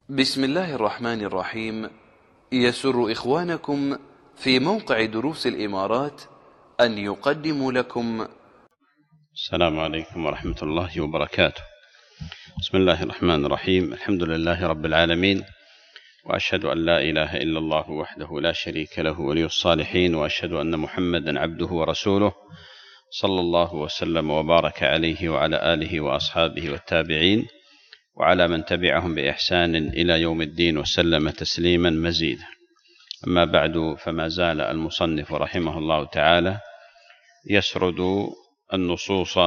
بسم الله الرحمن الرحيم. يسر إخوانكم في موقع دروس الإمارات أن يقدموا لكم السلام عليكم ورحمة الله وبركاته. بسم الله الرحمن الرحيم. الحمد لله رب العالمين، وأشهد أن لا إله إلا الله وحده لا شريك له ولي الصالحين، وأشهد أن محمدا عبده ورسوله صلى الله وسلم وبارك عليه وعلى آله وأصحابه والتابعين وعلى من تبعهم بإحسان إلى يوم الدين وسلم تسليما مزيدا. أما بعد، فما زال المصنف رحمه الله تعالى يسرد النصوص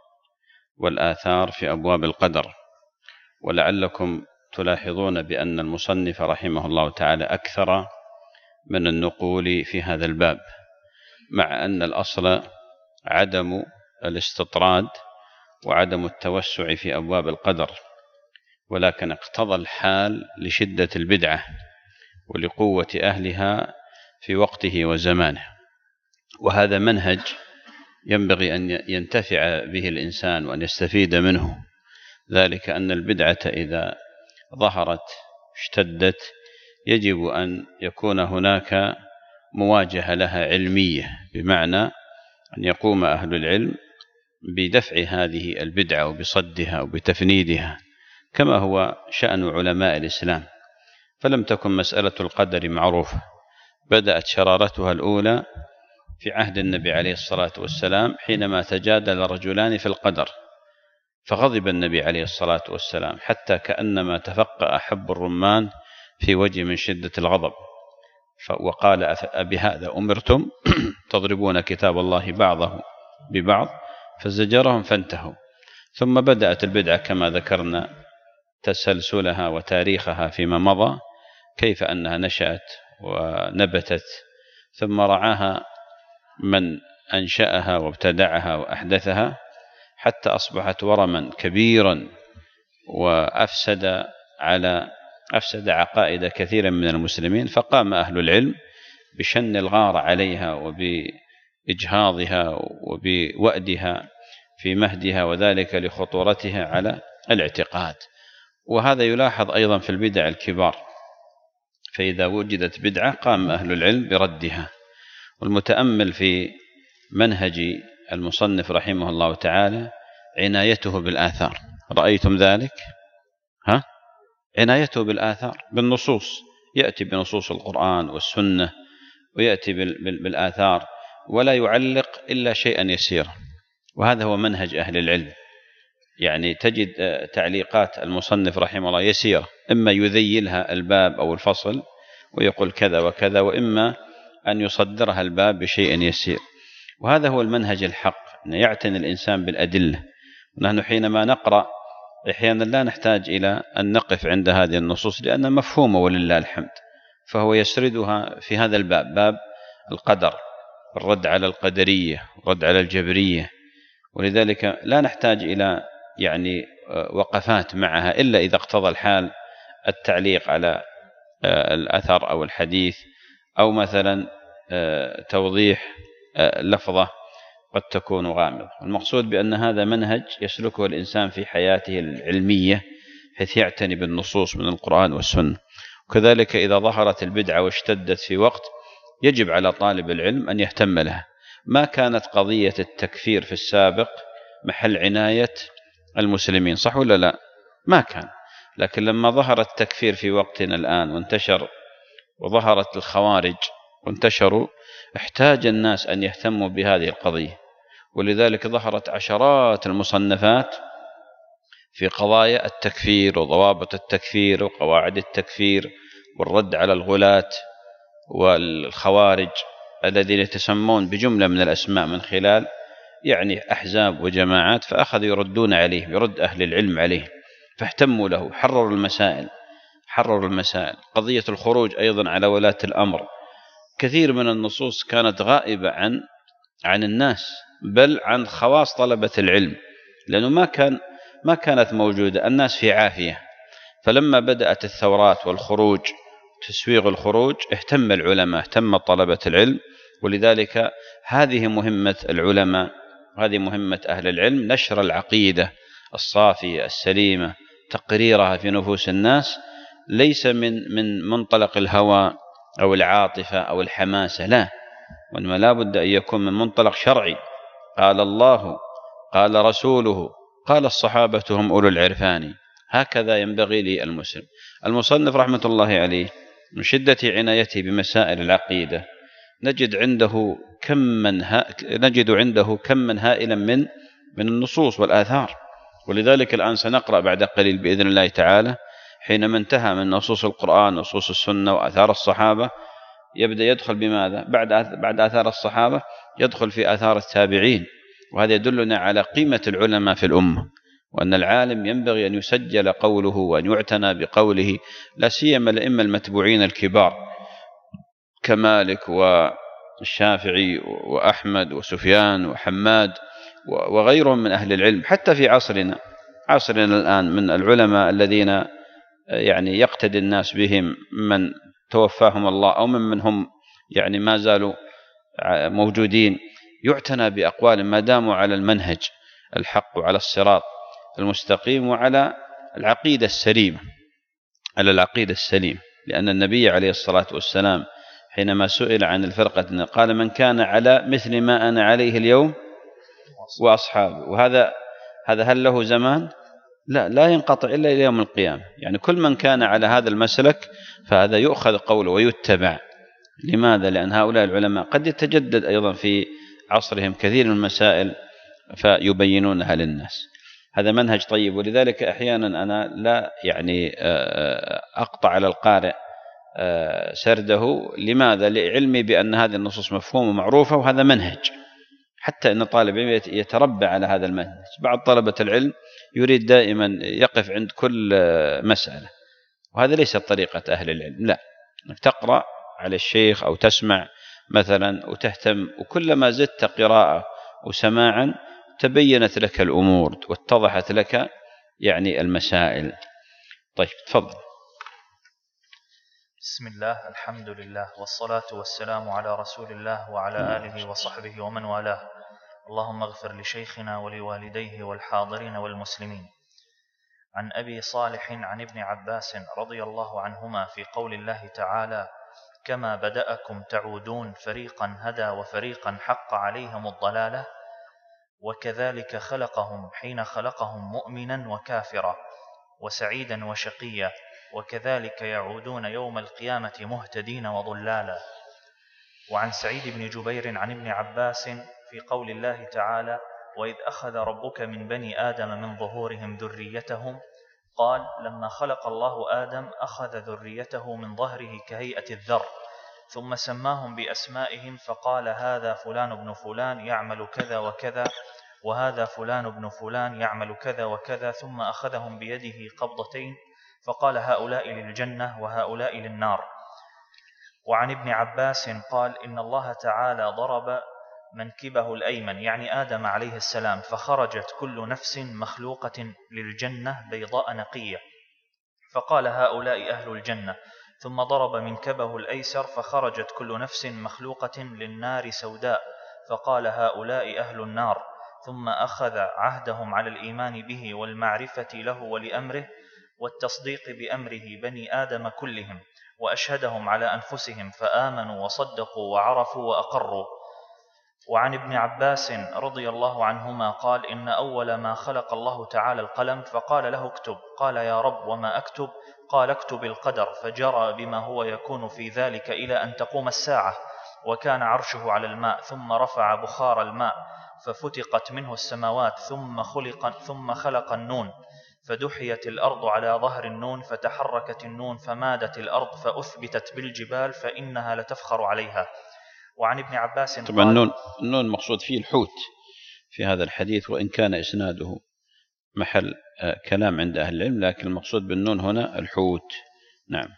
والآثار في أبواب القدر، ولعلكم تلاحظون بأن المصنف رحمه الله تعالى أكثر من النقول في هذا الباب، مع أن الأصل عدم الاستطراد وعدم التوسع في أبواب القدر، ولكن اقتضى الحال لشدة البدعة ولقوة أهلها في وقته وزمانه. وهذا منهج ينبغي أن ينتفع به الإنسان وأن يستفيد منه، ذلك أن البدعة إذا ظهرت اشتدت يجب أن يكون هناك مواجهة لها علمية، بمعنى أن يقوم أهل العلم بدفع هذه البدعة وبصدها وبتفنيدها، كما هو شأن علماء الإسلام. فلم تكن مسألة القدر معروفة، بدأت شرارتها الأولى في عهد النبي عليه الصلاة والسلام، حينما تجادل رجلان في القدر، فغضب النبي عليه الصلاة والسلام حتى كأنما تفقأ حب الرمان في وجه من شدة الغضب، وقال: أبهذا أمرتم تضربون كتاب الله بعضه ببعض؟ فزجرهم فانتهوا. ثم بدأت البدعة كما ذكرنا تسلسلها وتاريخها فيما مضى، كيف أنها نشأت ونبتت، ثم رعاها من أنشأها وابتدعها وأحدثها، حتى أصبحت ورما كبيرا وأفسد عقائد كثيرا من المسلمين. فقام أهل العلم بشن الغار عليها وبإجهاضها وبوأدها في مهدها، وذلك لخطورتها على الاعتقاد. وهذا يلاحظ أيضا في البدع الكبار، فإذا وجدت بدعة قام أهل العلم بردها. والمتأمل في منهج المصنف رحمه الله تعالى عنايته بالآثار، رأيتم ذلك؟ عنايته بالآثار، بالنصوص، يأتي بنصوص القرآن والسنة ويأتي بالآثار، ولا يعلق إلا شيئا يسيرا. وهذا هو منهج أهل العلم، يعني تجد تعليقات المصنف رحمه الله يسيرة، إما يذيلها الباب أو الفصل ويقول كذا وكذا، وإما أن يصدرها الباب بشيء يسير. وهذا هو المنهج الحق، أن يعتني الإنسان بالأدلة. ونحن حينما نقرأ أحيانا لا نحتاج إلى أن نقف عند هذه النصوص، لأنها مفهومة ولله الحمد، فهو يسردها في هذا الباب، باب القدر، الرد على القدرية، الرد على الجبرية. ولذلك لا نحتاج إلى وقفات معها، إلا إذا اقتضى الحال التعليق على الأثر أو الحديث، أو مثلا توضيح لفظة قد تكون غامضة. المقصود بأن هذا منهج يسلكه الإنسان في حياته العلمية، حيث يعتني بالنصوص من القرآن والسنة. وكذلك إذا ظهرت البدعة واشتدت في وقت، يجب على طالب العلم أن يهتم لها. ما كانت قضية التكفير في السابق محل عناية المسلمين، صح ولا لا؟ ما كان. لكن لما ظهر التكفير في وقتنا الآن وانتشر، وظهرت الخوارج وانتشروا، احتاج الناس أن يهتموا بهذه القضية. ولذلك ظهرت عشرات المصنفات في قضايا التكفير وضوابط التكفير وقواعد التكفير والرد على الغلاة والخوارج الذين يتسمون بجملة من الأسماء من خلال أحزاب وجماعات، فأخذوا يردون عليه، يرد أهل العلم عليه، فاهتموا له، حرروا المسائل. قضية الخروج أيضا على ولاة الأمر، كثير من النصوص كانت غائبة عن الناس، بل عن خواص طلبة العلم، لأنه ما كانت موجودة، الناس في عافية. فلما بدأت الثورات والخروج، تسويغ الخروج، اهتم العلماء، اهتم طلبة العلم. ولذلك هذه مهمة العلماء، وهذه مهمة أهل العلم، نشر العقيدة الصافية السليمة، تقريرها في نفوس الناس، ليس من منطلق الهوى أو العاطفة أو الحماسة، لا، وإنما لا بد أن يكون من منطلق شرعي. قال الله، قال رسوله، قال الصحابة هم أولو العرفان. هكذا ينبغي للمسلم. المصنف رحمة الله عليه من شدة عنايته بمسائل العقيدة نجد عنده كما هائلا من النصوص والآثار. ولذلك الآن سنقرأ بعد قليل بإذن الله تعالى، حينما انتهى من نصوص القرآن نصوص السنة وآثار الصحابة، يبدأ يدخل بماذا بعد آثار الصحابة؟ يدخل في آثار التابعين. وهذا يدلنا على قيمة العلماء في الأمة، وأن العالم ينبغي أن يسجل قوله وأن يعتنى بقوله، لا سيما الأئمة المتبوعين الكبار كمالك والشافعي وأحمد وسفيان وحماد وغيرهم من أهل العلم. حتى في عصرنا الآن من العلماء الذين يعني يقتدي الناس بهم من توفاهم الله أو من هم يعني ما زالوا موجودين، يعتنى بأقوال ما داموا على المنهج الحق وعلى الصراط المستقيم وعلى العقيدة السليمة. لأن النبي عليه الصلاة والسلام حينما سئل عن الفرقة قال: من كان على مثل ما أنا عليه اليوم وأصحابه. وهذا هل له زمان؟ لا ينقطع إلا إلى يوم القيامة. يعني كل من كان على هذا المسلك فهذا يؤخذ قوله ويتبع. لماذا؟ لأن هؤلاء العلماء قد يتجدد أيضا في عصرهم كثير من المسائل فيبينونها للناس. هذا منهج طيب. ولذلك أحيانا أنا لا يعني أقطع على القارئ سرده. لماذا؟ لعلمي بأن هذه النصوص مفهومة ومعروفة، وهذا منهج، حتى أن طالب علم يتربى على هذا المنهج. بعض طلبة العلم يريد دائما يقف عند كل مسألة، وهذا ليس طريقة أهل العلم. لا، أنك تقرأ على الشيخ أو تسمع مثلا وتهتم، وكلما زدت قراءة وسماعا تبينت لك الأمور واتضحت لك يعني المسائل. طيب تفضل. بسم الله، الحمد لله، والصلاة والسلام على رسول الله وعلى آله وصحبه ومن والاه. اللهم اغفر لشيخنا ولوالديه والحاضرين والمسلمين. عن أبي صالح عن ابن عباس رضي الله عنهما في قول الله تعالى: كما بدأكم تعودون فريقا هدى وفريقا حق عليهم الضلالة، وكذلك خلقهم حين خلقهم مؤمنا وكافرا وسعيدا وشقيا، وكذلك يعودون يوم القيامة مهتدين وضلالا. وعن سعيد بن جبير عن ابن عباس في قول الله تعالى: وإذ أخذ ربك من بني آدم من ظهورهم ذريتهم، قال: لما خلق الله آدم أخذ ذريته من ظهره كهيئة الذر، ثم سماهم بأسمائهم، فقال: هذا فلان بن فلان يعمل كذا وكذا، وهذا فلان بن فلان يعمل كذا وكذا، ثم أخذهم بيده قبضتين فقال: هؤلاء للجنة وهؤلاء للنار. وعن ابن عباس قال: إن الله تعالى ضرب منكبه الأيمن، يعني آدم عليه السلام، فخرجت كل نفس مخلوقة للجنة بيضاء نقية، فقال: هؤلاء أهل الجنة. ثم ضرب منكبه الأيسر فخرجت كل نفس مخلوقة للنار سوداء، فقال: هؤلاء أهل النار. ثم أخذ عهدهم على الإيمان به والمعرفة له ولأمره والتصديق بأمره بني آدم كلهم، وأشهدهم على أنفسهم فآمنوا وصدقوا وعرفوا وأقروا. وعن ابن عباس رضي الله عنهما قال: إن أول ما خلق الله تعالى القلم، فقال له: اكتب. قال: يا رب وما أكتب؟ قال: اكتب القدر. فجرى بما هو يكون في ذلك إلى أن تقوم الساعة. وكان عرشه على الماء، ثم رفع بخار الماء ففتقت منه السماوات، ثم خلق النون، فدحيت الأرض على ظهر النون، فتحركت النون، فمادت الأرض، فأثبتت بالجبال فإنها لتفخر عليها. وعن ابن عباس طبعا النون مقصود فيه الحوت في هذا الحديث، وإن كان إسناده محل كلام عند أهل العلم، لكن المقصود بالنون هنا الحوت. نعم.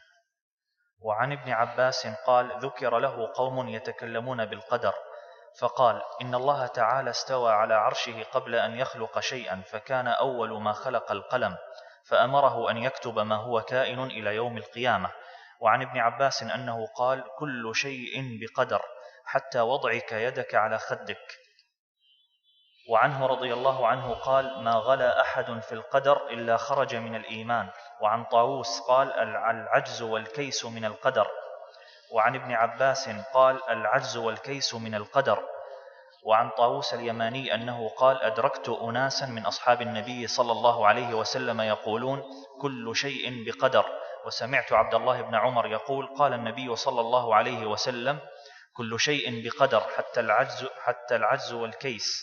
وعن ابن عباس قال: ذكر له قوم يتكلمون بالقدر، فقال: إن الله تعالى استوى على عرشه قبل أن يخلق شيئا، فكان أول ما خلق القلم، فأمره أن يكتب ما هو كائن إلى يوم القيامة. وعن ابن عباس أنه قال: كل شيء بقدر، حتى وضعك يدك على خدك. وعنه رضي الله عنه قال: ما غلا أحد في القدر إلا خرج من الإيمان. وعن طاووس قال: العجز والكيس من القدر. وعن ابن عباس قال: العجز والكيس من القدر. وعن طاووس اليماني أنه قال: أدركت أناسا من أصحاب النبي صلى الله عليه وسلم يقولون: كل شيء بقدر. وسمعت عبد الله بن عمر يقول: قال النبي صلى الله عليه وسلم: كل شيء بقدر حتى العجز والكيس.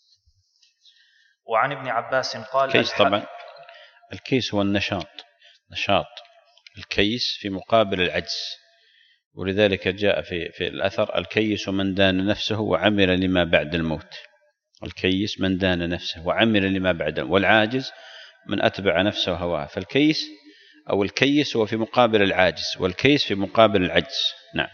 وعن ابن عباس قال: الكيس طبعا الكيس هو النشاط، نشاط. الكيس في مقابل العجز، ولذلك جاء في الأثر: الكيس من دان نفسه وعمل لما بعد الموت. الكيس من دان نفسه وعمل لما بعد الموت، والعاجز من أتبع نفسه هواه. فالكيس أو الكيس هو في مقابل العاجز، والكيس في مقابل العجز. نعم.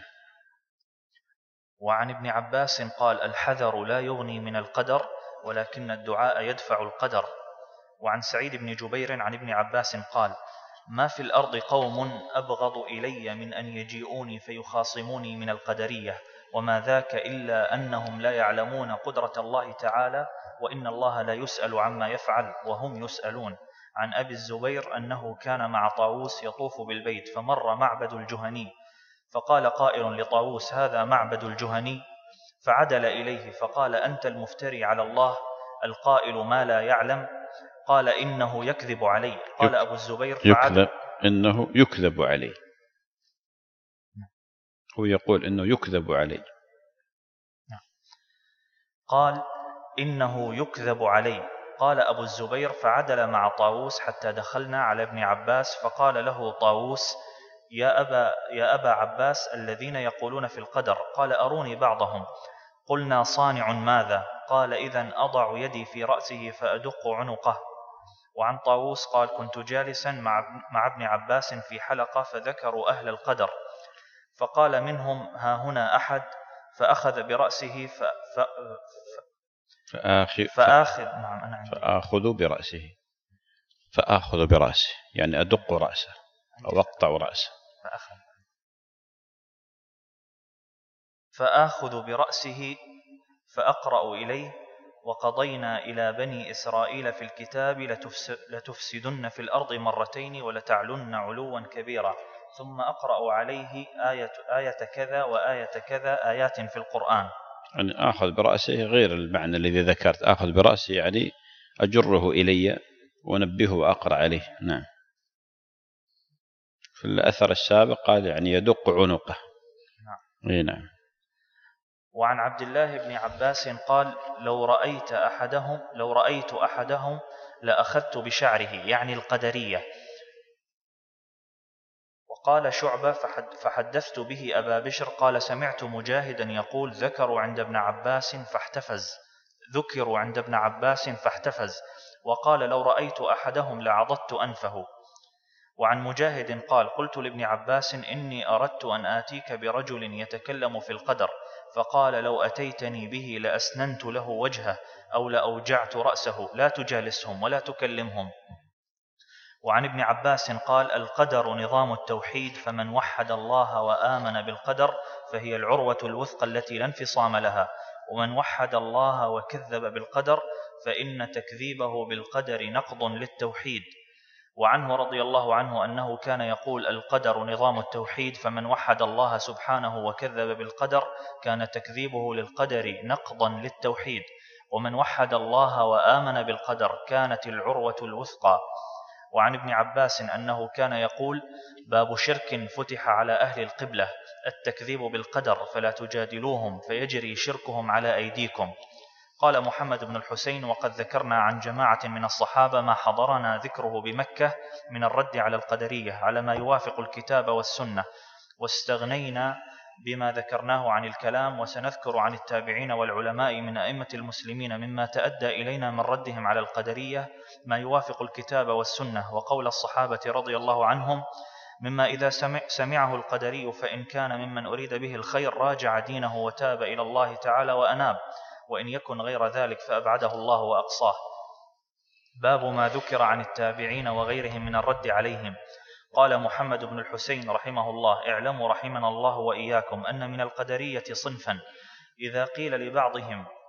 وعن ابن عباس قال: الحذر لا يغني من القدر، ولكن الدعاء يدفع القدر. وعن سعيد بن جبير عن ابن عباس قال: ما في الأرض قوم أبغض إلي من أن يجيئوني فيخاصموني من القدرية، وما ذاك إلا أنهم لا يعلمون قدرة الله تعالى، وإن الله لا يسأل عما يفعل وهم يسألون. عن أبي الزبير أنه كان مع طاووس يطوف بالبيت، فمر معبد الجهني، فقال قائل لطاووس: هذا معبد الجهني. فعدل إليه فقال: أنت المفتري على الله القائل ما لا يعلم. قال: إنه يكذب علي. قال أبو الزبير: يكذب، إنه يكذب علي. هو يقول إنه يكذب علي. قال: إنه يكذب علي. قال أبو الزبير: فعدل مع طاووس حتى دخلنا على ابن عباس، فقال له طاووس: يا أبا عباس، الذين يقولون في القدر. قال: أروني بعضهم. قلنا: صانع ماذا؟ قال: إذن أضع يدي في رأسه فأدق عنقه. وعن طاووس قال: كنت جالسا مع ابن عباس في حلقة، فذكروا أهل القدر، فقال منهم: ها هنا أحد؟ فأخذ برأسه فآخذ برأسه يعني أدق رأسه أو أقطع رأسه. فآخذ برأسه فأقرأ إليه: وقضينا إلى بني إسرائيل في الكتاب لتفسدن في الأرض مرتين ولتعلن علوا كبيرا. ثم أقرأ عليه آية كذا وآية كذا، آيات في القرآن. يعني آخذ برأسه غير المعنى الذي ذكرت. آخذ برأسه يعني أجره إلي ونبهه وأقرأ عليه. نعم. في الأثر السابق قال يعني يدق عنقه. نعم. نعم. وعن عبد الله بن عباس قال: لو رأيت أحدهم لأخذت بشعره، يعني القدرية. وقال شعبة: فحدثت به أبا بشر قال: سمعت مجاهدا يقول: ذكروا عند ابن عباس فاحتفز. وقال: لو رأيت أحدهم لعضدت أنفه. وعن مجاهد قال: قلت لابن عباس: إني أردت أن آتيك برجل يتكلم في القدر، فقال: لو أتيتني به لأسننت له وجهه أو لأوجعت رأسه، لا تجالسهم ولا تكلمهم. وعن ابن عباس قال: القدر نظام التوحيد، فمن وحد الله وآمن بالقدر فهي العروة الوثقى التي لا انفصام لها، ومن وحد الله وكذب بالقدر فإن تكذيبه بالقدر نقض للتوحيد. وعنه رضي الله عنه أنه كان يقول: القدر نظام التوحيد، فمن وحد الله سبحانه وكذب بالقدر كان تكذيبه للقدر نقضا للتوحيد، ومن وحد الله وآمن بالقدر كانت العروة الوثقى. وعن ابن عباس أنه كان يقول: باب شرك فتح على أهل القبلة، التكذيب بالقدر، فلا تجادلوهم فيجري شركهم على أيديكم. قال محمد بن الحسين: وقد ذكرنا عن جماعة من الصحابة ما حضرنا ذكره بمكة من الرد على القدرية على ما يوافق الكتاب والسنة، واستغنينا بما ذكرناه عن الكلام، وسنذكر عن التابعين والعلماء من أئمة المسلمين مما تأدى إلينا من ردهم على القدرية ما يوافق الكتاب والسنة وقول الصحابة رضي الله عنهم، مما إذا سمعه القدري فإن كان ممن أريد به الخير راجع دينه وتاب إلى الله تعالى وأناب، وإن يكن غير ذلك فأبعده الله وأقصاه. باب ما ذكر عن التابعين وغيرهم من الرد عليهم. قال محمد بن الحسين رحمه الله: اعلموا رحمنا الله وإياكم أن من القدرية صنفا، إذا قيل لبعضهم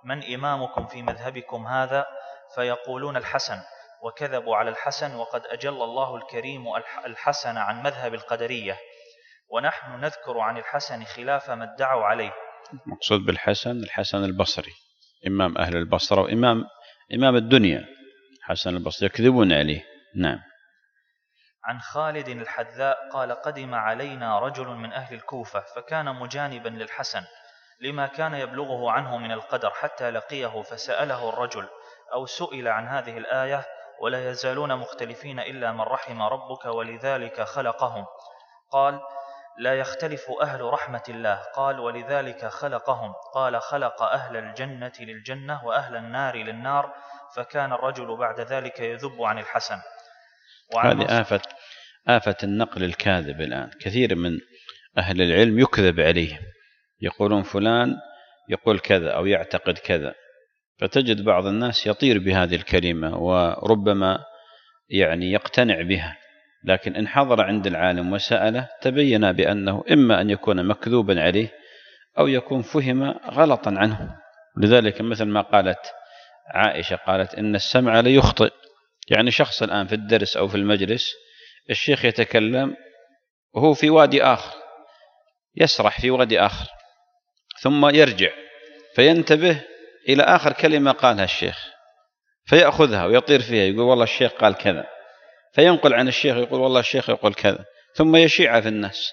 من إمامكم في مذهبكم هذا؟ فيقولون الحسن، وكذبوا على الحسن، وقد أجل الله الكريم الحسن عن مذهب القدرية، ونحن نذكر عن الحسن خلاف ما ادعوا عليه. مقصود بالحسن البصري، إمام أهل البصرة وإمام الدنيا، حسن البصري يكذبون عليه. نعم. عن خالد الحذاء قال قدم علينا رجل من أهل الكوفة فكان مجانبا للحسن لما كان يبلغه عنه من القدر، حتى لقيه فسأله الرجل أو سئل عن هذه الآية: ولا يزالون مختلفين إلا من رحم ربك ولذلك خلقهم. قال: لا يختلف أهل رحمة الله. قال: ولذلك خلقهم. قال: خلق أهل الجنة للجنة وأهل النار للنار. فكان الرجل بعد ذلك يذب عن الحسن. هذه آفة النقل الكاذب. الآن كثير من أهل العلم يكذب عليه، يقولون فلان يقول كذا أو يعتقد كذا، فتجد بعض الناس يطير بهذه الكلمة وربما يقتنع بها، لكن إن حضر عند العالم وسأله تبين بأنه إما أن يكون مكذوبا عليه أو يكون فهم غلطا عنه. لذلك مثل ما قالت عائشة، قالت إن السمع ليخطئ. يعني شخص الآن في الدرس أو في المجلس الشيخ يتكلم وهو في وادي آخر، يسرح في وادي آخر، ثم يرجع فينتبه إلى آخر كلمة قالها الشيخ فيأخذها ويطير فيها، يقول والله الشيخ قال كذا، فينقل عن الشيخ يقول والله الشيخ يقول كذا، ثم يشيعها في الناس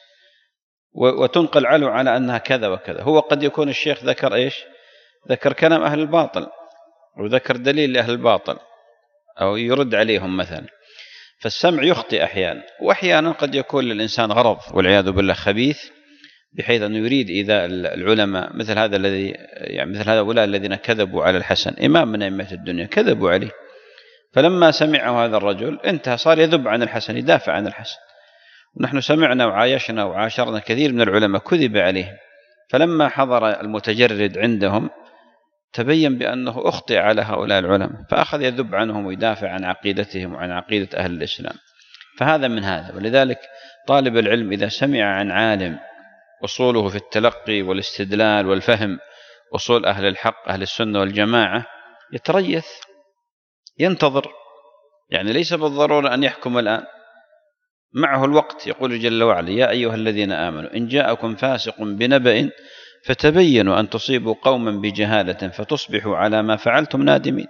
وتنقل عنه على أنها كذا وكذا. هو قد يكون الشيخ ذكر إيش؟ ذكر كلام أهل الباطل وذكر دليل لأهل الباطل أو يرد عليهم مثلا. فالسمع يخطئ أحيانا، وأحيانا قد يكون للإنسان غرض والعياذ بالله خبيث، بحيث أنه يريد إيذاء العلماء، مثل هذا الذي مثل هؤلاء الذين كذبوا على الحسن، إمام من أئمة الدنيا، كذبوا عليه. فلما سمعه هذا الرجل انتهى، صار يذب عن الحسن، يدافع عن الحسن. ونحن سمعنا وعايشنا وعاشرنا كثير من العلماء كذب عليهم، فلما حضر المتجرد عندهم تبين بأنه أخطئ على هؤلاء العلماء، فأخذ يذب عنهم ويدافع عن عقيدتهم وعن عقيدة أهل الإسلام. فهذا من هذا. ولذلك طالب العلم إذا سمع عن عالم أصوله في التلقي والاستدلال والفهم أصول أهل الحق أهل السنة والجماعة يتريث، ينتظر، يعني ليس بالضرورة أن يحكم الآن، معه الوقت. يقول جل وعلا: يا أيها الذين آمنوا إن جاءكم فاسق بنبأ فتبينوا أن تصيبوا قوما بجهالة فتصبحوا على ما فعلتم نادمين.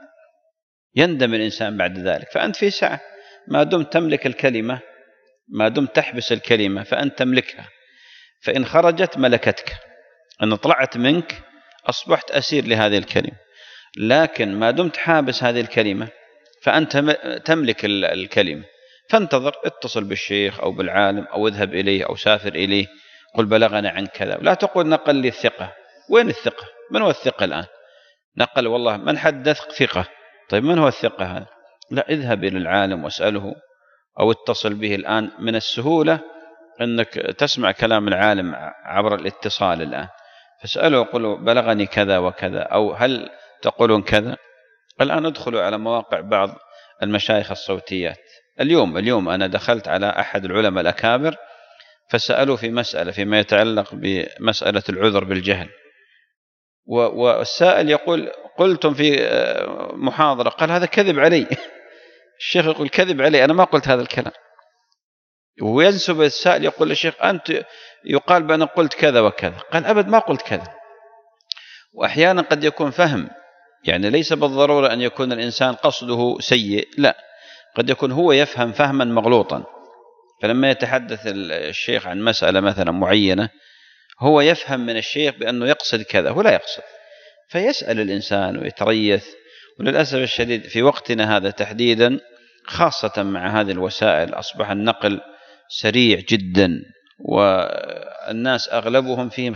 يندم الإنسان بعد ذلك. فأنت في سعة، ما دمت تملك الكلمة، ما دمت تحبس الكلمة فأنت تملكها، فإن خرجت ملكتك، أن طلعت منك أصبحت أسير لهذه الكلمة. لكن ما دمت حابس هذه الكلمة فأنت تملك الكلمة. فانتظر، اتصل بالشيخ أو بالعالم أو اذهب إليه أو سافر إليه، قل بلغنا عن كذا. لا تقول نقل لي الثقة. وين الثقة؟ من هو الثقة الآن؟ نقل والله من حدث ثقة. طيب من هو الثقة هذا؟ لا، اذهب إلى العالم واسأله أو اتصل به. الآن من السهولة أنك تسمع كلام العالم عبر الاتصال الآن، فاسأله وقل بلغني كذا وكذا، أو هل تقولون كذا. الآن ادخلوا على مواقع بعض المشايخ الصوتيات. اليوم أنا دخلت على أحد العلماء الأكابر فسألوا في مسألة فيما يتعلق بمسألة العذر بالجهل، والسائل يقول قلتم في محاضرة، قال هذا كذب علي. الشيخ يقول كذب علي، أنا ما قلت هذا الكلام. وينسب السائل يقول للشيخ أنت يقال بأن قلت كذا وكذا، قال أبد ما قلت كذا. وأحيانا قد يكون فهم، يعني ليس بالضرورة أن يكون الإنسان قصده سيء، لا، قد يكون هو يفهم فهما مغلوطا. فلما يتحدث الشيخ عن مسألة مثلا معينة هو يفهم من الشيخ بأنه يقصد كذا، هو لا يقصد، فيسأل الإنسان ويتريث. وللأسف الشديد في وقتنا هذا تحديدا، خاصة مع هذه الوسائل، أصبح النقل سريع جدا، والناس أغلبهم فيهم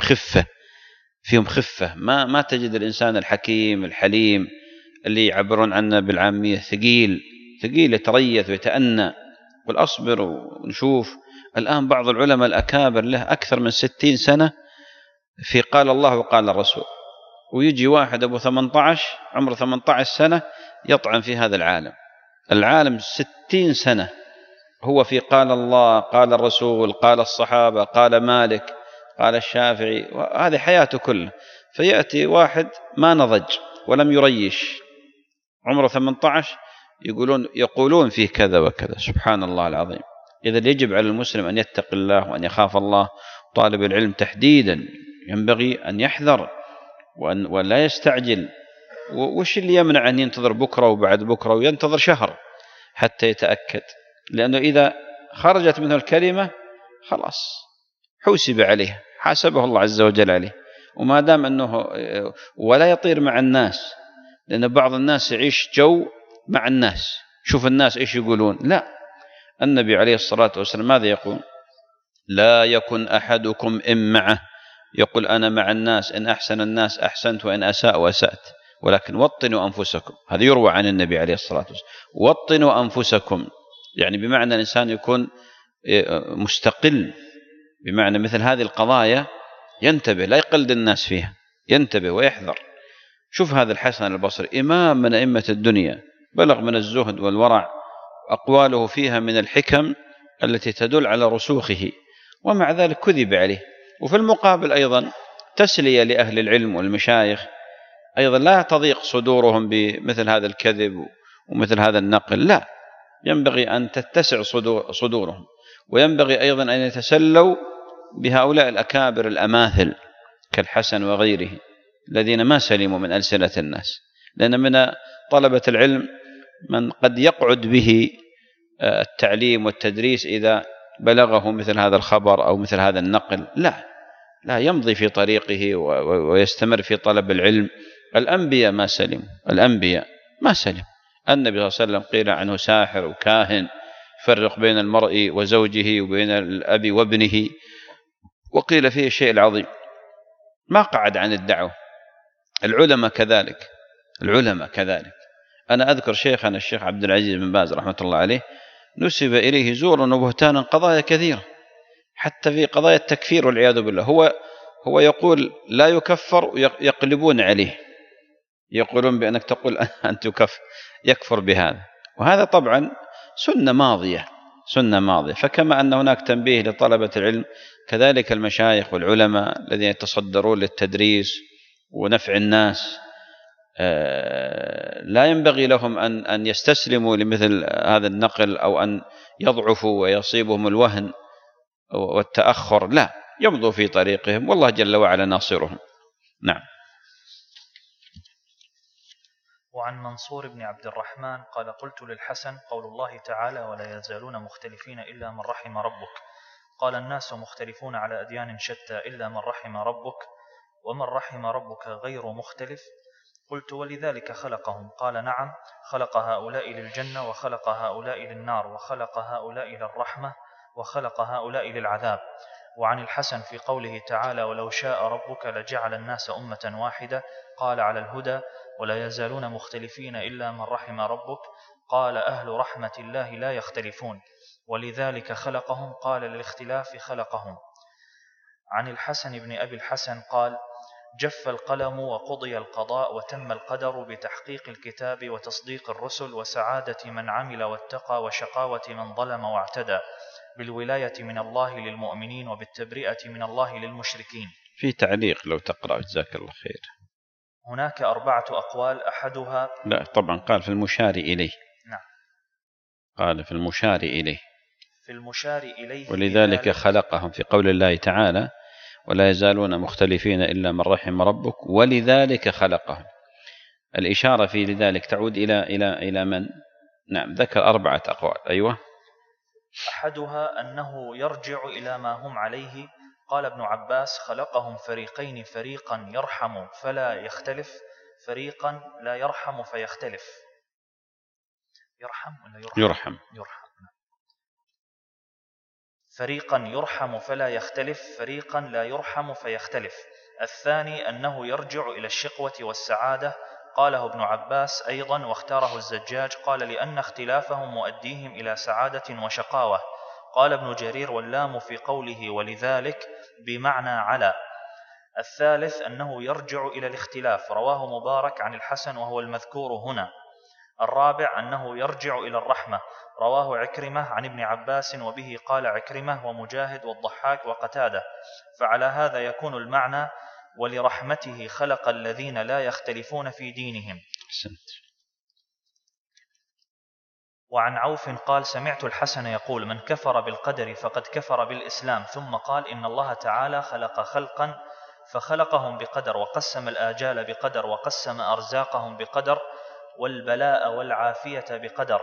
خفة. ما تجد الإنسان الحكيم الحليم اللي يعبرون عنه بالعامية ثقيل يتريث ويتأنى. قل أصبر ونشوف. الآن بعض العلماء الأكابر له أكثر من 60 سنة في قال الله وقال الرسول، ويجي واحد أبو 18 عمره 18 سنة يطعن في هذا العالم 60 سنة هو في قال الله قال الرسول قال الصحابة قال مالك قال الشافعي، وهذه حياته كلها. فيأتي واحد ما نضج ولم يريش، عمره 18 يقولون فيه كذا وكذا. سبحان الله العظيم. إذا يجب على المسلم أن يتقي الله وأن يخاف الله. طالب العلم تحديدا ينبغي أن يحذر ولا يستعجل. وش اللي يمنع أن ينتظر بكرة وبعد بكرة وينتظر شهر حتى يتأكد؟ لأنه إذا خرجت منه الكلمة خلاص حوسب عليه، حاسبه الله عز وجل عليه. وما دام أنه ولا يطير مع الناس، لأن بعض الناس يعيش جو مع الناس، شوف الناس إيش يقولون. لا، النبي عليه الصلاة والسلام ماذا يقول؟ لا يكن أحدكم إن معه يقول أنا مع الناس، إن أحسن الناس أحسنت وإن أساء أسأت، ولكن وطنوا أنفسكم. هذا يروى عن النبي عليه الصلاة والسلام، وطنوا أنفسكم، يعني بمعنى الإنسان يكون مستقل، بمعنى مثل هذه القضايا ينتبه، لا يقلد الناس فيها، ينتبه ويحذر. شوف هذا الحسن البصري إمام من أئمة الدنيا، بلغ من الزهد والورع، أقواله فيها من الحكم التي تدل على رسوخه، ومع ذلك كذب عليه. وفي المقابل أيضا تسلية لأهل العلم والمشايخ، أيضا لا تضيق صدورهم بمثل هذا الكذب ومثل هذا النقل، لا، ينبغي أن تتسع صدورهم، وينبغي أيضا أن يتسلوا بهؤلاء الأكابر الأماثل كالحسن وغيره الذين ما سلموا من ألسنة الناس. لأن من طلبة العلم من قد يقعد به التعليم والتدريس إذا بلغه مثل هذا الخبر أو مثل هذا النقل، لا يمضي في طريقه ويستمر في طلب العلم. الأنبياء ما سلم، الأنبياء ما سلم. النبي صلى الله عليه وسلم قيل عنه ساحر وكاهن، فرق بين المرء وزوجه وبين الأب وابنه، وقيل فيه الشيء العظيم، ما قعد عن الدعوة. العلماء كذلك، العلماء كذلك. أنا أذكر شيخنا الشيخ عبد العزيز بن باز رحمة الله عليه نسب إليه زورا وبهتانا قضايا كثيرة، حتى في قضايا التكفير والعياذ بالله. هو يقول لا يكفر ويقلبون عليه، يقولون بأنك تقول أنت يكفر بهذا. وهذا طبعا سنة ماضية، سنة ماضية. فكما أن هناك تنبيه لطلبة العلم، كذلك المشايخ والعلماء الذين يتصدرون للتدريس ونفع الناس لا ينبغي لهم أن يستسلموا لمثل هذا النقل أو أن يضعفوا ويصيبهم الوهن والتأخر، لا، يمضوا في طريقهم، والله جل وعلا ناصرهم. نعم. وعن منصور بن عبد الرحمن قال قلت للحسن قول الله تعالى ولا يزالون مختلفين إلا من رحم ربك، قال الناس مختلفون على أديان شتى إلا من رحم ربك، ومن رحم ربك غير مختلف. قلت ولذلك خلقهم؟ قال نعم، خلق هؤلاء للجنة وخلق هؤلاء للنار وخلق هؤلاء للرحمة وخلق هؤلاء للعذاب. وعن الحسن في قوله تعالى ولو شاء ربك لجعل الناس أمة واحدة، قال على الهدى ولا يزالون مختلفين إلا من رحم ربك، قال أهل رحمة الله لا يختلفون ولذلك خلقهم، قال للاختلاف خلقهم. عن الحسن بن أبي الحسن قال جف القلم وقضي القضاء وتم القدر بتحقيق الكتاب وتصديق الرسل وسعادة من عمل واتقى وشقاوة من ظلم واعتدى، بالولاية من الله للمؤمنين وبالتبرئة من الله للمشركين. في تعليق لو تقرأ جزاك الله خير. هناك 4 أقوال، أحدها لا طبعا قال في المشار إليه. نعم، قال في المشار إليه، في المشار إليه ولذلك خلقهم في قول الله تعالى ولا يزالون مختلفين إلا من رحم ربك ولذلك خلقهم. الإشارة في لذلك تعود إلى من؟ نعم، ذكر 4 أقوال. أيوة. أحدها أنه يرجع إلى ما هم عليه. قال ابن عباس خلقهم فريقين، فريقا يرحم فلا يختلف، فريقا لا يرحم فيختلف. يرحم ولا يرحم؟ يرحم. فريقا يرحم فلا يختلف، فريقا لا يرحم فيختلف. الثاني أنه يرجع إلى الشقوة والسعادة. قاله ابن عباس أيضا واختاره الزجاج، قال لأن اختلافهم مؤديهم إلى سعادة وشقاوة. قال ابن جرير واللام في قوله ولذلك بمعنى على. الثالث أنه يرجع إلى الاختلاف، رواه مبارك عن الحسن وهو المذكور هنا. الرابع أنه يرجع إلى الرحمة، رواه عكرمة عن ابن عباس وبه قال عكرمة ومجاهد والضحاك وقتادة. فعلى هذا يكون المعنى ولرحمته خلق الذين لا يختلفون في دينهم. وعن عوف قال سمعت الحسن يقول من كفر بالقدر فقد كفر بالإسلام، ثم قال إن الله تعالى خلق خلقا فخلقهم بقدر، وقسم الآجال بقدر، وقسم أرزاقهم بقدر، والبلاء والعافية بقدر.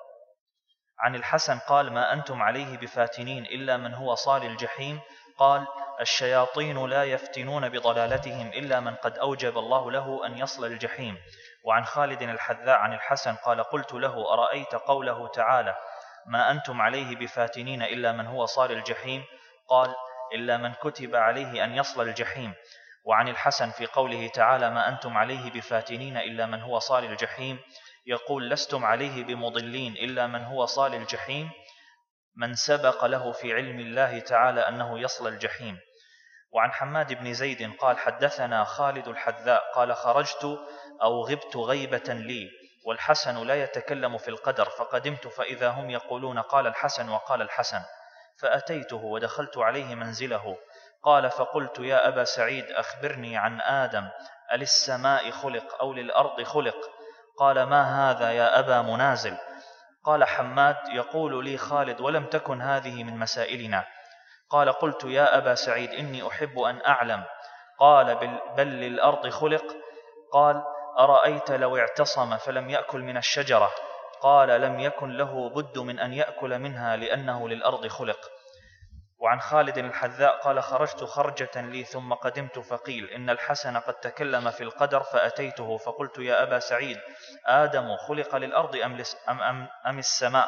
عن الحسن قال ما أنتم عليه بفاتنين إلا من هو صال الجحيم. قال الشياطين لا يفتنون بضلالتهم إلا من قد أوجب الله له أن يصل الجحيم. وعن خالد الحذاء عن الحسن قال قلت له أرأيت قوله تعالى ما أنتم عليه بفاتنين إلا من هو صال الجحيم؟ قال إلا من كتب عليه أن يصل الجحيم. وعن الحسن في قوله تعالى ما أنتم عليه بفاتنين إلا من هو صال الجحيم يقول لستم عليه بمضلين إلا من هو صال الجحيم من سبق له في علم الله تعالى أنه يصل الجحيم. وعن حماد بن زيد قال حدثنا خالد الحذاء قال خرجت أو غبت غيبة لي والحسن لا يتكلم في القدر، فقدمت فإذا هم يقولون قال الحسن وقال الحسن، فأتيته ودخلت عليه منزله. قال فقلت يا أبا سعيد أخبرني عن آدم، أللسماء خلق أو للأرض خلق؟ قال ما هذا يا أبا منازل؟ قال حماد يقول لي خالد ولم تكن هذه من مسائلنا. قال قلت يا أبا سعيد إني أحب أن أعلم. قال بل للأرض خلق؟ قال أرأيت لو اعتصم فلم يأكل من الشجرة؟ قال لم يكن له بد من أن يأكل منها لأنه للأرض خلق. وعن خالد الحذاء قال خرجت خرجة لي ثم قدمت فقيل إن الحسن قد تكلم في القدر، فأتيته فقلت يا أبا سعيد آدم خلق للأرض أم السماء؟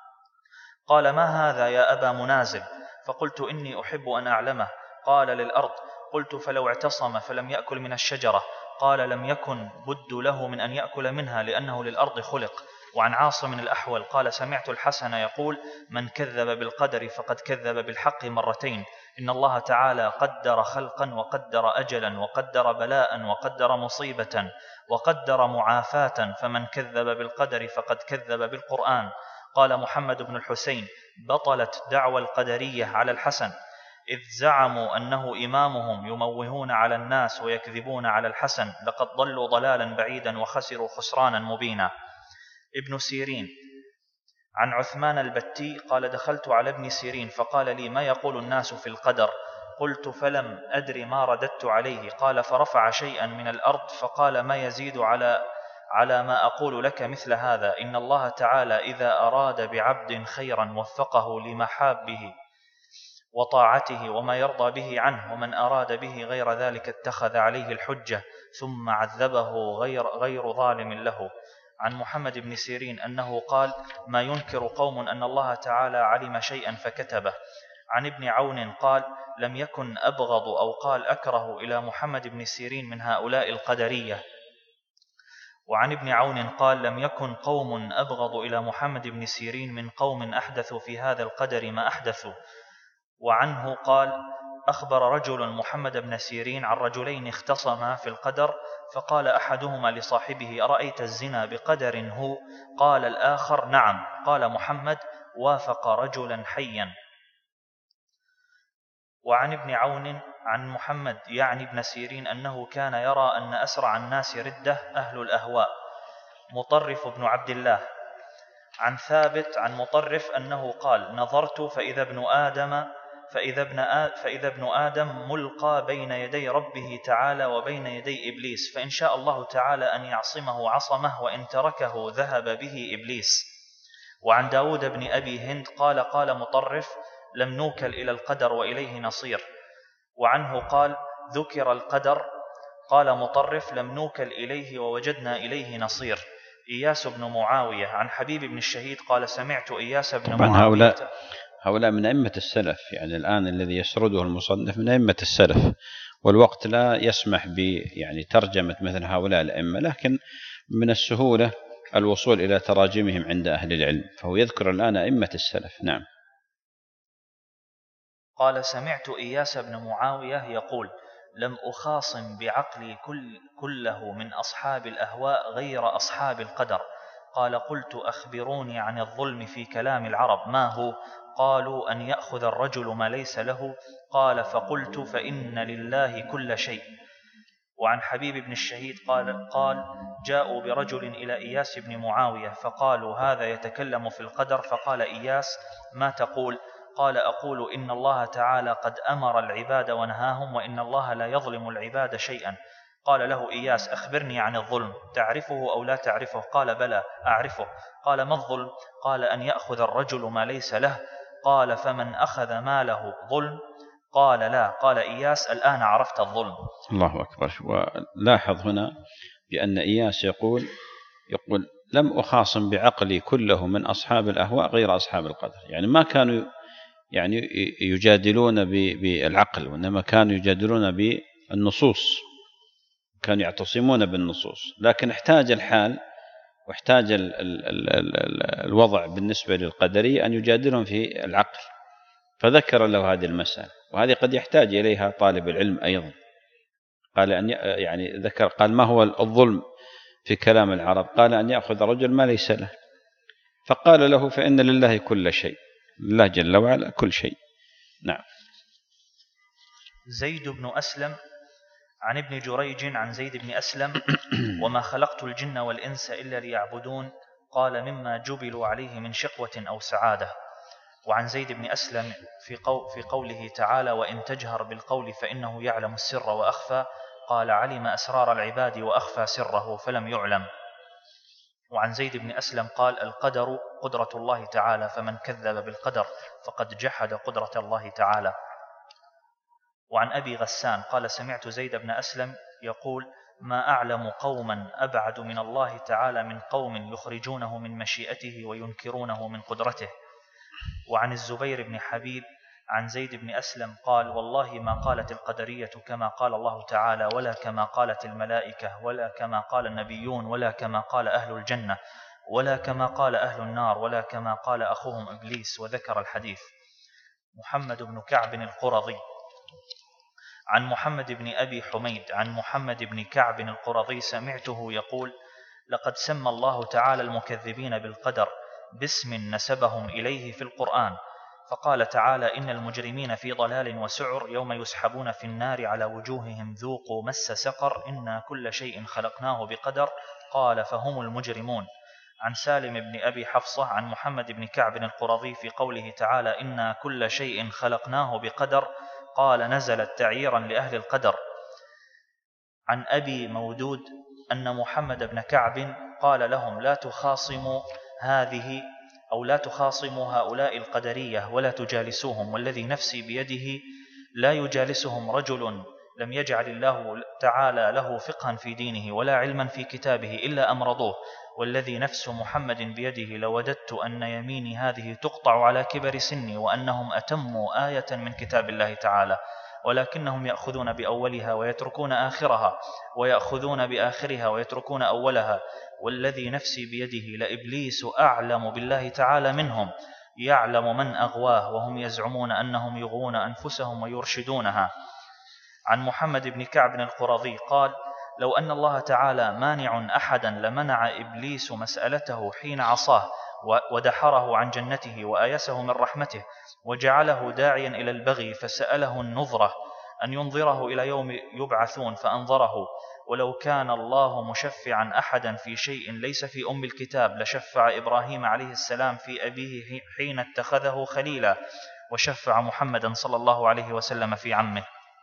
قال ما هذا يا أبا منازل؟ فقلت إني أحب أن أعلمه. قال للأرض. قلت فلو اعتصم فلم يأكل من الشجرة؟ قال لم يكن بد له من أن يأكل منها لأنه للأرض خلق. وعن عاصم الأحول قال سمعت الحسن يقول من كذب بالقدر فقد كذب بالحق مرتين. إن الله تعالى قدر خلقا وقدر أجلا وقدر بلاء وقدر مصيبة وقدر معافاة، فمن كذب بالقدر فقد كذب بالقرآن. قال محمد بن الحسين بطلت دعوى القدرية على الحسن إذ زعموا أنه إمامهم يموهون على الناس ويكذبون على الحسن، لقد ضلوا ضلالا بعيدا وخسروا خسرانا مبينا. ابن سيرين عن عثمان البتي قال دخلت على ابن سيرين فقال لي ما يقول الناس في القدر؟ قلت فلم أدري ما رددت عليه. قال فرفع شيئا من الأرض فقال ما يزيد على ما أقول لك مثل هذا، إن الله تعالى إذا أراد بعبد خيرا وفقه لمحابه وطاعته وما يرضى به عنه، ومن أراد به غير ذلك اتخذ عليه الحجة ثم عذبه غير ظالم له. عن محمد بن سيرين أنه قال ما ينكر قوم أن الله تعالى علم شيئا فكتبه. عن ابن عون قال لم يكن أبغض أو قال أكره إلى محمد بن سيرين من هؤلاء القدرية. وعن ابن عون قال لم يكن قوم أبغض إلى محمد بن سيرين من قوم أحدثوا في هذا القدر ما أحدثوا. وعنه قال أخبر رجل محمد بن سيرين عن رجلين اختصما في القدر، فقال أحدهما لصاحبه أرأيت الزنا بقدر هو؟ قال الآخر نعم. قال محمد وافق رجلا حيا. وعن ابن عون عن محمد يعني ابن سيرين أنه كان يرى أن أسرع الناس ردة أهل الأهواء. مطرف بن عبد الله عن ثابت عن مطرف أنه قال نظرت فإذا ابن آدم ملقى بين يدي ربه تعالى وبين يدي إبليس، فإن شاء الله تعالى أن يعصمه عصمه، وإن تركه ذهب به إبليس. وعن داود بن أبي هند قال مطرف لم نوكل إلى القدر وإليه نصير. وعنه قال ذكر القدر، قال مطرف لم نوكل إليه ووجدنا إليه نصير. إياس بن معاوية عن حبيب بن الشهيد قال سمعت إياس بن معاوية. هؤلاء من أئمة السلف، يعني الآن الذي يسرده المصنف من أئمة السلف، والوقت لا يسمح يعني ترجمة مثل هؤلاء الأئمة، لكن من السهولة الوصول إلى تراجمهم عند أهل العلم، فهو يذكر الآن أئمة السلف. نعم. قال سمعت إياس بن معاوية يقول لم أخاصم بعقلي كله من أصحاب الأهواء غير أصحاب القدر. قال قلت أخبروني عن الظلم في كلام العرب ما هو؟ قالوا أن يأخذ الرجل ما ليس له. قال فقلت فإن لله كل شيء، وعن حبيب بن الشهيد قال جاءوا برجل إلى إياس بن معاوية فقالوا هذا يتكلم في القدر، فقال إياس ما تقول؟ قال أقول إن الله تعالى قد أمر العباد ونهاهم، وإن الله لا يظلم العباد شيئا. قال له إياس أخبرني عن الظلم، تعرفه أو لا تعرفه؟ قال بلى أعرفه. قال ما الظلم؟ قال أن يأخذ الرجل ما ليس له. قال فمن أخذ ماله ظلم؟ قال لا. قال إياس الآن عرفت الظلم. الله أكبر. ولاحظ هنا بأن إياس يقول لم أخاصم بعقلي كله من أصحاب الأهواء غير أصحاب القدر. يعني ما كانوا يجادلون بالعقل، وإنما كانوا يجادلون بالنصوص، كانوا يعتصمون بالنصوص. لكن احتاج الحال واحتاج الوضع بالنسبة للقدرية أن يجادلهم في العقل، فذكر له هذه المسألة، وهذه قد يحتاج إليها طالب العلم أيضا. قال قال ما هو الظلم في كلام العرب؟ قال أن يأخذ رجل ما ليس له. فقال له فإن لله كل شيء، الله جل وعلا كل شيء. نعم. زيد بن أسلم عن ابن جريج عن زيد بن أسلم وما خلقت الجن والإنس إلا ليعبدون، قال مما جبلوا عليه من شقوة أو سعادة. وعن زيد بن أسلم في قوله تعالى وإن تجهر بالقول فإنه يعلم السر وأخفى، قال علم أسرار العباد وأخفى سره فلم يعلم. وعن زيد بن أسلم قال القدر قدرة الله تعالى، فمن كذب بالقدر فقد جحد قدرة الله تعالى. وعن أبي غسان قال سمعت زيد بن أسلم يقول ما أعلم قوما أبعد من الله تعالى من قوم يخرجونه من مشيئته وينكرونه من قدرته. وعن الزبير بن حبيب عن زيد بن أسلم قال والله ما قالت القدرية كما قال الله تعالى، ولا كما قالت الملائكة، ولا كما قال النبيون، ولا كما قال أهل الجنة، ولا كما قال أهل النار، ولا كما قال أخوهم إبليس، وذكر الحديث. محمد بن كعب القرظي عن محمد بن أبي حميد عن محمد بن كعب القرظي سمعته يقول لقد سمى الله تعالى المكذبين بالقدر باسم نسبهم إليه في القرآن، فقال تعالى إن المجرمين في ضلال وسعر يوم يسحبون في النار على وجوههم ذوقوا مس سقر إنا كل شيء خلقناه بقدر، قال فهم المجرمون. عن سالم بن أبي حفصة عن محمد بن كعب القرظي في قوله تعالى إنا كل شيء خلقناه بقدر، قال نزلت تعييرا لأهل القدر. عن أبي مودود أن محمد بن كعب قال لهم لا تخاصموا هذه أو لا تخاصموا هؤلاء القدرية ولا تجالسوهم، والذي نفسي بيده لا يجالسهم رجل لم يجعل الله تعالى له فقها في دينه ولا علما في كتابه إلا أمرضوه، والذي نفس محمد بيده لوددت أن يميني هذه تقطع على كبر سني وأنهم أتموا آية من كتاب الله تعالى، ولكنهم يأخذون بأولها ويتركون آخرها، ويأخذون بآخرها ويتركون أولها، والذي نفسي بيده لإبليس أعلم بالله تعالى منهم، يعلم من أغواه وهم يزعمون أنهم يغوون أنفسهم ويرشدونها. عن محمد بن كعب القرظي قال لو أن الله تعالى مانع أحدا لمنع إبليس مسألته حين عصاه ودحره عن جنته وآيسه من رحمته وجعله داعيا إلى البغي، فسأله النظرة أن ينظره إلى يوم يبعثون فأنظره، ولو كان الله مشفعا أحدا في شيء ليس في أم الكتاب لشفع إبراهيم عليه السلام في أبيه حين اتخذه خليلا، وشفع محمدا صلى الله عليه وسلم في عمه.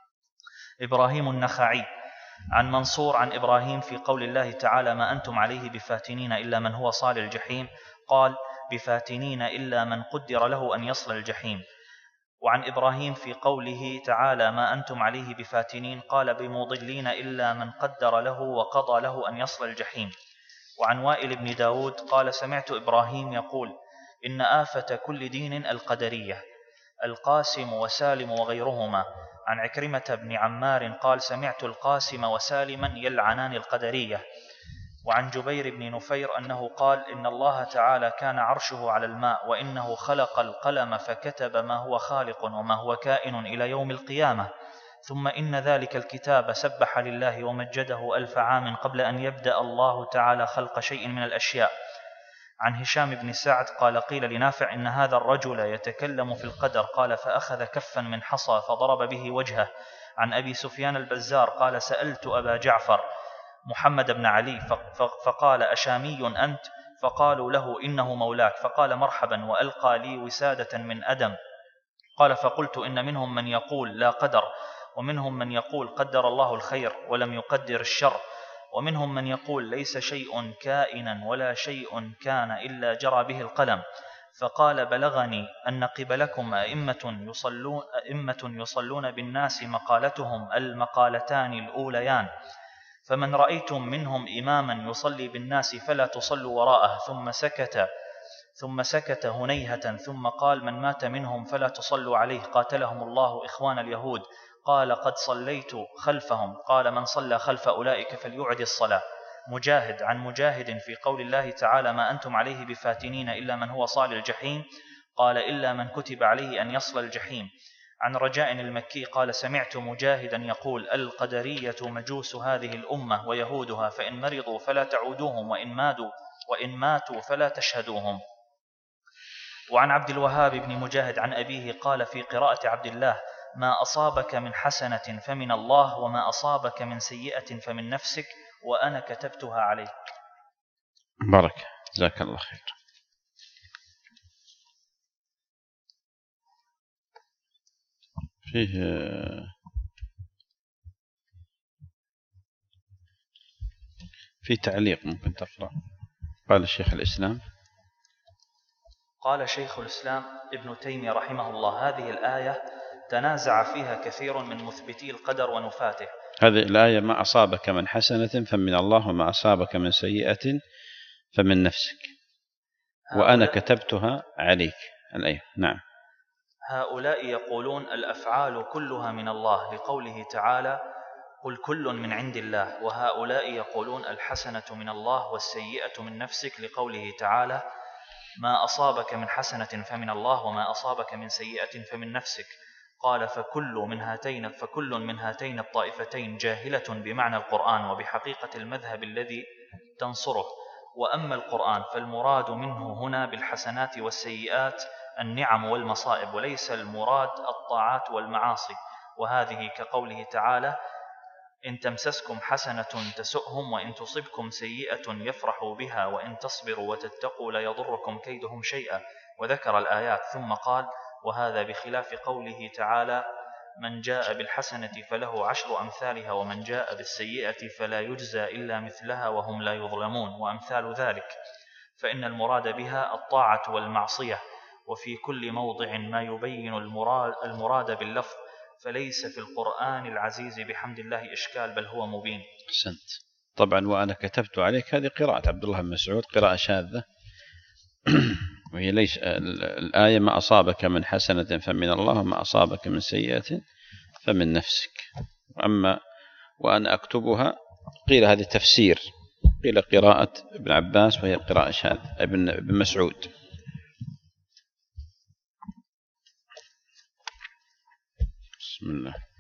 إبراهيم النخعي عن منصور عن إبراهيم في قول الله تعالى ما أنتم عليه بفاتنين إلا من هو صال الجحيم، قال بفاتنين إلا من قدر له أن يصل الجحيم. وعن إبراهيم في قوله تعالى ما أنتم عليه بفاتنين قال بمضلين إلا من قدر له وقضى له أن يصل الجحيم. وعن وائل بن داود قال سمعت إبراهيم يقول إن آفة كل دين القدرية، القاسم وسالم وغيرهما. عن عكرمة بن عمار قال سمعت القاسم وسالما يلعنان القدرية. وعن جبير بن نفير أنه قال إن الله تعالى كان عرشه على الماء وإنه خلق القلم فكتب ما هو خالق وما هو كائن إلى يوم القيامة، ثم إن ذلك الكتاب سبح لله ومجده 1000 عام قبل أن يبدأ الله تعالى خلق شيء من الأشياء. عن هشام بن سعد قال قيل لنافع إن هذا الرجل يتكلم في القدر، قال فأخذ كفا من حصى فضرب به وجهه عن أبي سفيان البزار قال: سألت أبا جعفر محمد بن علي فقال: أشامي أنت؟ فقالوا له: إنه مولاك. فقال: مرحبا، وألقى لي وسادة من أدم. قال: فقلت: إن منهم من يقول لا قدر، ومنهم من يقول قدر الله الخير ولم يقدر الشر، ومنهم من يقول ليس شيء كائنا ولا شيء كان إلا جرى به القلم. فقال: بلغني أن قبلكم أئمة يصلون بالناس مقالتهم المقالتان الأوليان، فمن رأيتم منهم إماما يصلي بالناس فلا تصلوا وراءه. ثم سكت هنيهة، ثم قال: من مات منهم فلا تصلوا عليه، قاتلهم الله إخوان اليهود. قال: قد صليت خلفهم. قال: من صلى خلف أولئك فليعد الصلاة. مجاهد عن مجاهد في قول الله تعالى: ما أنتم عليه بفاتنين إلا من هو صال الجحيم. قال: إلا من كتب عليه أن يصل الجحيم. عن رجاء المكي قال: سمعت مجاهدا يقول: القدرية مجوس هذه الأمة ويهودها، فإن مرضوا فلا تعودوهم، وإن ماتوا فلا تشهدوهم. وعن عبد الوهاب بن مجاهد عن أبيه قال في قراءة عبد الله: ما أصابك من حسنة فمن الله، وما أصابك من سيئة فمن نفسك، وأنا كتبتها عليك. بارك، جزاك الله خير. في تعليق ممكن تقرأ. قال الشيخ الإسلام: قال شيخ الإسلام ابن تيمية رحمه الله: هذه الآية تنازع فيها كثير من مثبتي القدر ونفاته. هذه الآية: ما أصابك من حسنة فمن الله، وما أصابك من سيئة فمن نفسك، وأنا كتبتها عليك. الآية. نعم. هؤلاء يقولون الأفعال كلها من الله، لقوله تعالى: قل كل من عند الله. وهؤلاء يقولون الحسنة من الله والسيئة من نفسك، لقوله تعالى: ما أصابك من حسنة فمن الله، وما أصابك من سيئة فمن نفسك. قال: فكل من هاتين الطائفتين جاهلة بمعنى القرآن وبحقيقة المذهب الذي تنصره. وأما القرآن فالمراد منه هنا بالحسنات والسيئات النعم والمصائب، وليس المراد الطاعات والمعاصي. وهذه كقوله تعالى: إن تمسسكم حسنة تسؤهم، وإن تصبكم سيئة يفرحوا بها، وإن تصبروا وتتقوا لا يضركم كيدهم شيئا. وذكر الآيات ثم قال: وهذا بخلاف قوله تعالى: من جاء بالحسنة فله 10 أمثالها، ومن جاء بالسيئة فلا يجزى إلا مثلها وهم لا يظلمون، وأمثال ذلك. فإن المراد بها الطاعة والمعصية، وفي كل موضع ما يبين المراد باللفظ، فليس في القرآن العزيز بحمد الله إشكال، بل هو مبين. أحسنت. طبعا وأنا كتبت عليك هذه قراءة عبد الله بن مسعود، قراءة شاذة، وهي ليس الآية: ما أصابك من حسنة فمن الله، وما أصابك من سيئة فمن نفسك. أما وأنا أكتبها، قيل هذه تفسير، قيل قراءة ابن عباس وهي قراءة شاذة، ابن مسعود. بسم الله.